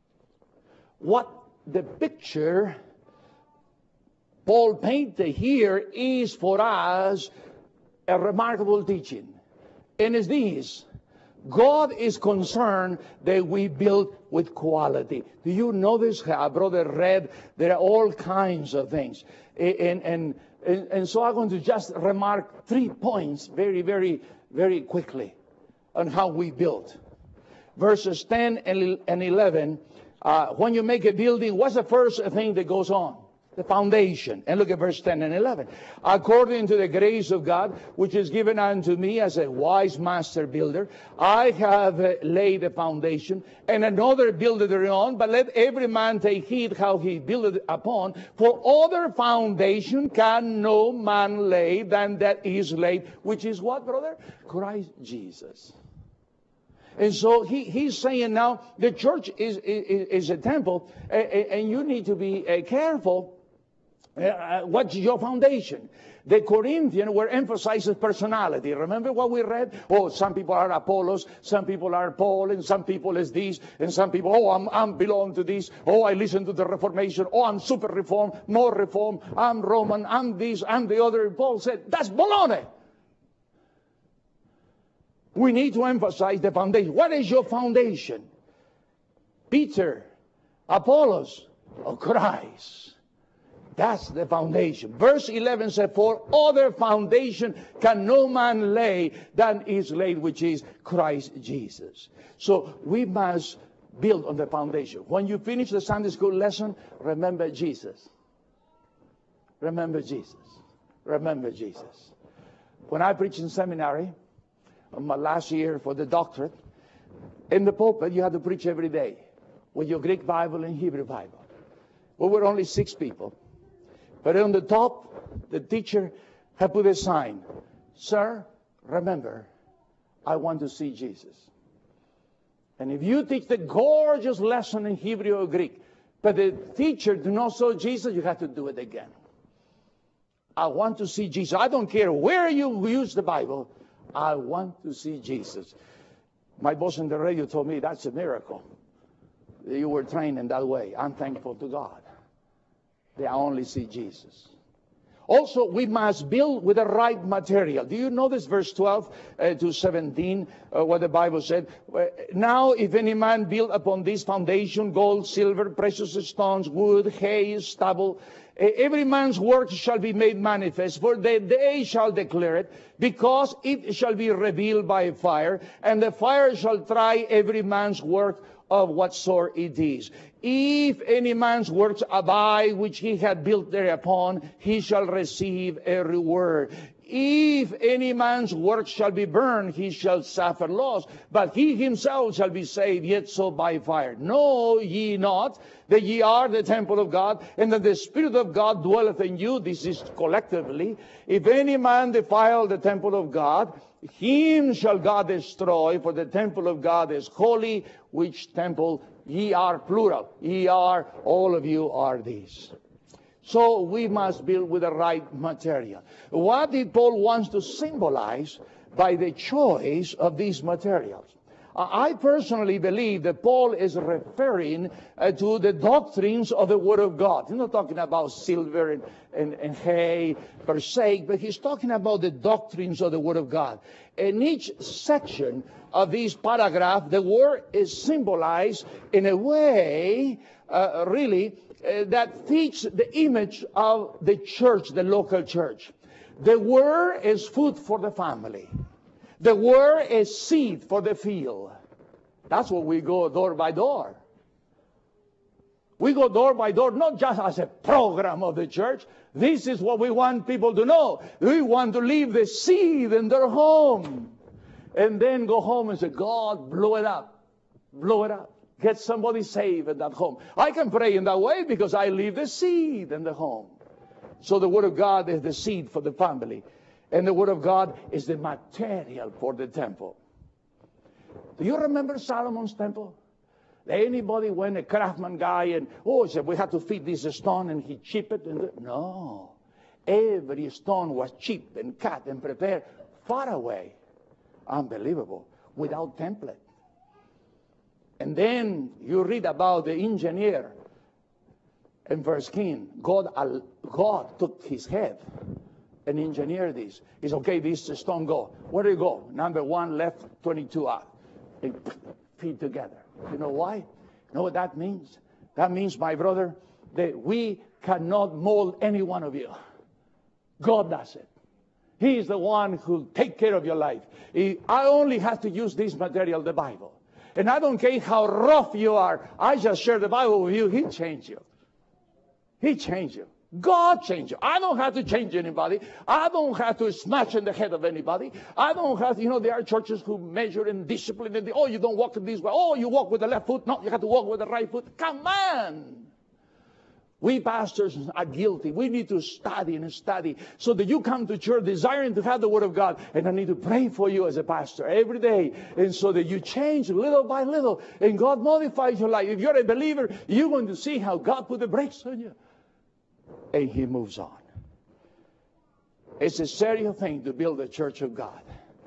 Speaker 3: What the picture Paul painted here is for us a remarkable teaching. And it's this: God is concerned that we build with quality. Do you notice how Brother read? There are all kinds of things. And so I'm going to just remark 3 points very, very, very quickly on how we build. Verses 10 and 11, when you make a building, what's the first thing that goes on? The foundation. And look at verse 10 and 11. "According to the grace of God, which is given unto me as a wise master builder, I have laid a foundation, and another buildeth thereon, but let every man take heed how he buildeth upon. For other foundation can no man lay than that is laid," which is what, brother? Christ Jesus. And so he's saying now the church is a temple, and you need to be careful. What's your foundation? The Corinthians were emphasizing personality. Remember what we read? Oh, some people are Apollos, some people are Paul, and some people is this, and some people, oh, I'm belong to this. Oh, I listen to the Reformation. Oh, I'm super reformed, more reformed. I'm Roman, I'm this, I'm the other. Paul said, that's baloney. We need to emphasize the foundation. What is your foundation? Peter, Apollos, or Christ. That's the foundation. Verse 11 says, "For other foundation can no man lay than is laid, which is Christ Jesus." So we must build on the foundation. When you finish the Sunday school lesson, remember Jesus. Remember Jesus. Remember Jesus. When I preached in seminary, on my last year for the doctorate, in the pulpit you had to preach every day with your Greek Bible and Hebrew Bible. We were only 6 people. But on the top, the teacher had put a sign, "Sir, remember, I want to see Jesus." And if you teach the gorgeous lesson in Hebrew or Greek, but the teacher do not show Jesus, you have to do it again. I want to see Jesus. I don't care where you use the Bible. I want to see Jesus. My boss in the radio told me that's a miracle. You were trained in that way. I'm thankful to God. They only see Jesus. Also, we must build with the right material. Do you notice verse 12 to 17, what the Bible said? "Now, if any man build upon this foundation gold, silver, precious stones, wood, hay, stubble, every man's work shall be made manifest, for the day shall declare it, because it shall be revealed by fire, and the fire shall try every man's work of what sort it is. If any man's works abide, which he had built thereupon, he shall receive a reward. If any man's work shall be burned, he shall suffer loss, but he himself shall be saved, yet so by fire. Know ye not that ye are the temple of God, and that the Spirit of God dwelleth in you?" This is collectively. "If any man defile the temple of God, him shall God destroy, for the temple of God is holy, which temple ye are," plural. Ye are, all of you are these. So we must build with the right material. What did Paul want to symbolize by the choice of these materials? I personally believe that Paul is referring to the doctrines of the Word of God. He's not talking about silver and hay per se, but he's talking about the doctrines of the Word of God. In each section of this paragraph, the Word is symbolized in a way, that fits the image of the church, the local church. The Word is food for the family. The Word is seed for the field. That's what we go door by door. We go door by door, not just as a program of the church. This is what we want people to know. We want to leave the seed in their home. And then go home and say, God, blow it up. Blow it up. Get somebody saved in that home. I can pray in that way because I leave the seed in the home. So the Word of God is the seed for the family. And the Word of God is the material for the temple. Do you remember Solomon's temple? Anybody went, a craftsman guy, and, said, we have to feed this stone, and he chipped it? No. Every stone was chipped and cut and prepared far away. Unbelievable. Without template. And then you read about the engineer in 1 Kings. God took his head and engineered this. He said, okay, this stone go. Where do you go? Number 1 left, 22 out. They feed together. You know why? You know what that means? That means, my brother, that we cannot mold any one of you. God does it. He is the one who take care of your life. I only have to use this material, the Bible. And I don't care how rough you are. I just share the Bible with you. He changed you. He changed you. God changed you. I don't have to change anybody. I don't have to smash in the head of anybody. I don't have to, there are churches who measure and discipline. And you don't walk this way. You walk with the left foot. No, you have to walk with the right foot. Come on. We pastors are guilty. We need to study and study so that you come to church desiring to have the Word of God. And I need to pray for you as a pastor every day. And so that you change little by little. And God modifies your life. If you're a believer, you're going to see how God put the brakes on you. And He moves on. It's a serious thing to build a church of God.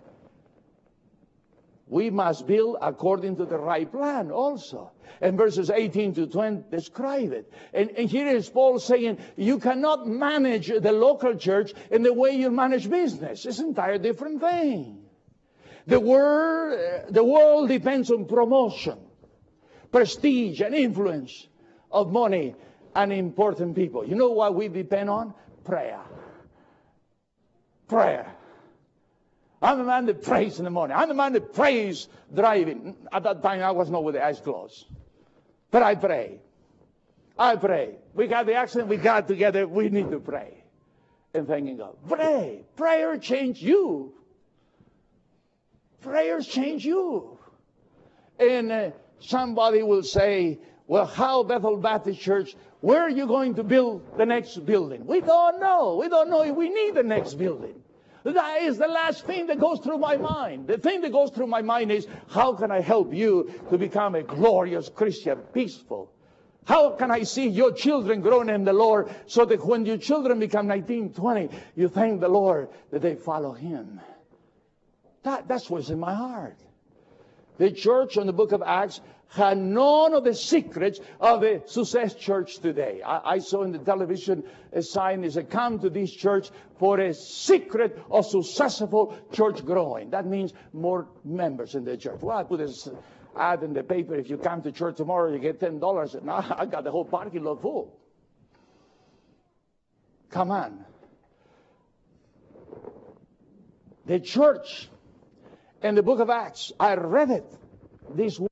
Speaker 3: We must build according to the right plan also. And verses 18 to 20 describe it. And here is Paul saying, you cannot manage the local church in the way you manage business. It's an entirely different thing. The world depends on promotion, prestige, and influence of money and important people. You know what we depend on? Prayer. Prayer. I'm the man that prays in the morning. I'm the man that prays driving. At that time, I was not with the eyes closed. But I pray. I pray. We got the accident. We got together. We need to pray. And thanking God. Pray. Prayer change you. Prayers change you. And somebody will say, well, how Bethel Baptist Church, where are you going to build the next building? We don't know. We don't know if we need the next building. That is the last thing that goes through my mind. The thing that goes through my mind is, how can I help you to become a glorious Christian, peaceful? How can I see your children growing in the Lord so that when your children become 19, 20, you thank the Lord that they follow Him? That's what's in my heart. The church in the book of Acts had none of the secrets of the success church today. I saw in the television a sign that said, come to this church for a secret of successful church growing. That means more members in the church. Well, I put this ad in the paper, if you come to church tomorrow, you get $10. And now I got the whole parking lot full. Come on. The church in the book of Acts, I read it this week.